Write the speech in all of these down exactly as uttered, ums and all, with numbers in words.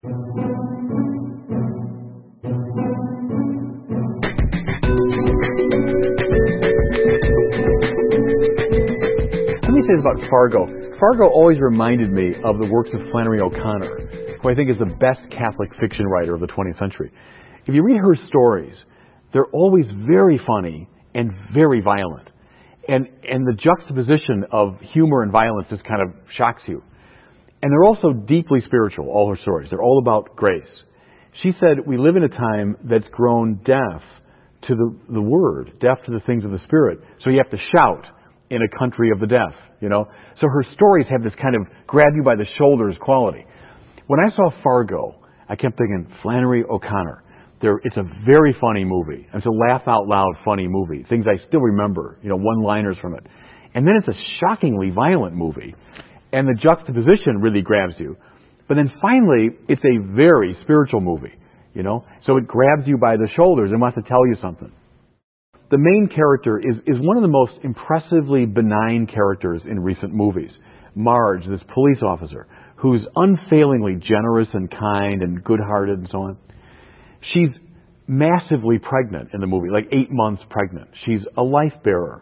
Let me say this about Fargo. Fargo always reminded me of the works of Flannery O'Connor, who I think is the best Catholic fiction writer of the twentieth century. If you read her stories, they're always very funny and very violent. And, and the juxtaposition of humor and violence just kind of shocks you. And they're also deeply spiritual, all her stories. They're all about grace. She said, we live in a time that's grown deaf to the, the word, deaf to the things of the Spirit. So you have to shout in a country of the deaf, you know. So her stories have this kind of grab you by the shoulders quality. When I saw Fargo, I kept thinking, Flannery O'Connor. There, it's a very funny movie. It's a laugh-out-loud funny movie. Things I still remember, you know, one-liners from it. And then it's a shockingly violent movie. And the juxtaposition really grabs you. But then finally, it's a very spiritual movie, you know. So it grabs you by the shoulders and wants to tell you something. The main character is, is one of the most impressively benign characters in recent movies. Marge, this police officer, who's unfailingly generous and kind and good-hearted and so on. She's massively pregnant in the movie, like eight months pregnant. She's a life bearer.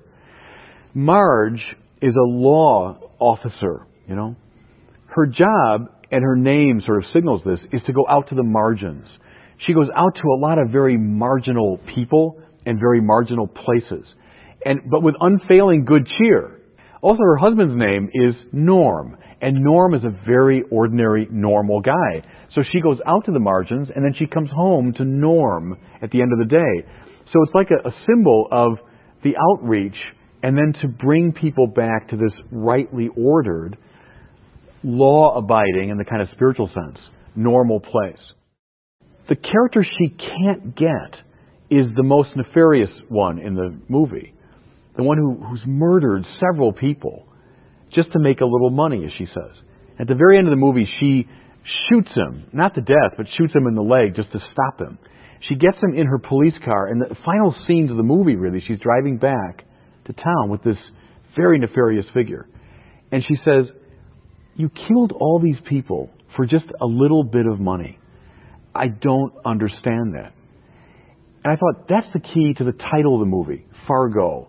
Marge is a law officer, you know. Her job, and her name sort of signals this, is to go out to the margins. She goes out to a lot of very marginal people and very marginal places, and but with unfailing good cheer. Also, her husband's name is Norm, and Norm is a very ordinary, normal guy. So she goes out to the margins, and then she comes home to Norm at the end of the day. So it's like a, a symbol of the outreach, and then to bring people back to this rightly ordered, law-abiding, in the kind of spiritual sense, normal place. The character she can't get is the most nefarious one in the movie. The one who, who's murdered several people just to make a little money, as she says. At the very end of the movie, she shoots him, not to death, but shoots him in the leg just to stop him. She gets him in her police car, and the final scenes of the movie, really, she's driving back to town with this very nefarious figure. And she says, you killed all these people for just a little bit of money. I don't understand that. And I thought, that's the key to the title of the movie, Fargo.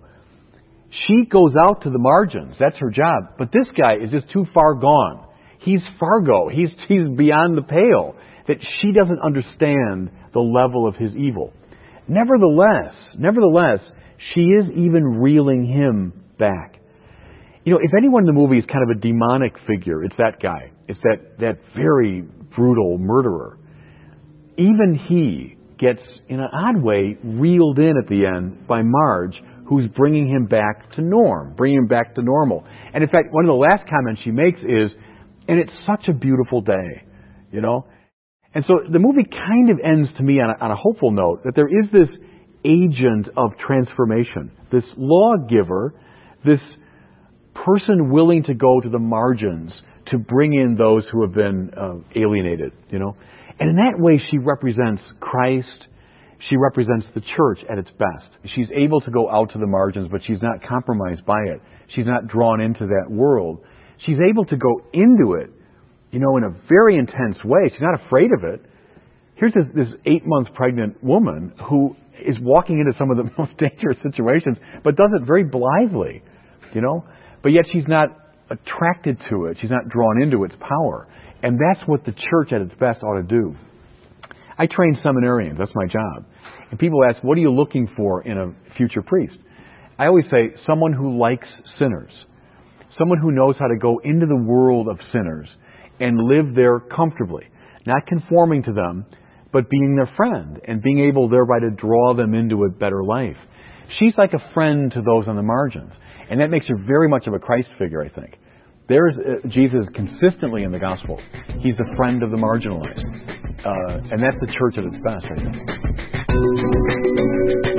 She goes out to the margins. That's her job. But this guy is just too far gone. He's Fargo. He's, he's beyond the pale. That she doesn't understand the level of his evil. Nevertheless, nevertheless, she is even reeling him back. You know, if anyone in the movie is kind of a demonic figure, it's that guy. It's that, that very brutal murderer. Even he gets, in an odd way, reeled in at the end by Marge, who's bringing him back to norm, bringing him back to normal. And in fact, one of the last comments she makes is, and it's such a beautiful day, you know? And so the movie kind of ends to me on a, on a hopeful note, that there is this agent of transformation, this lawgiver, this person willing to go to the margins to bring in those who have been uh, alienated, you know? And in that way, she represents Christ. She represents the church at its best. She's able to go out to the margins, but she's not compromised by it. She's not drawn into that world. She's able to go into it, you know, in a very intense way. She's not afraid of it. Here's this, this eight months pregnant woman who is walking into some of the most dangerous situations, but does it very blithely, you know? But yet she's not attracted to it. She's not drawn into its power. And that's what the church at its best ought to do. I train seminarians. That's my job. And people ask, what are you looking for in a future priest? I always say, someone who likes sinners. Someone who knows how to go into the world of sinners and live there comfortably. Not conforming to them, but being their friend and being able thereby to draw them into a better life. She's like a friend to those on the margins. And that makes her very much of a Christ figure, I think. There's uh, Jesus consistently in the gospel. He's the friend of the marginalized. Uh, and that's the church at its best, I think.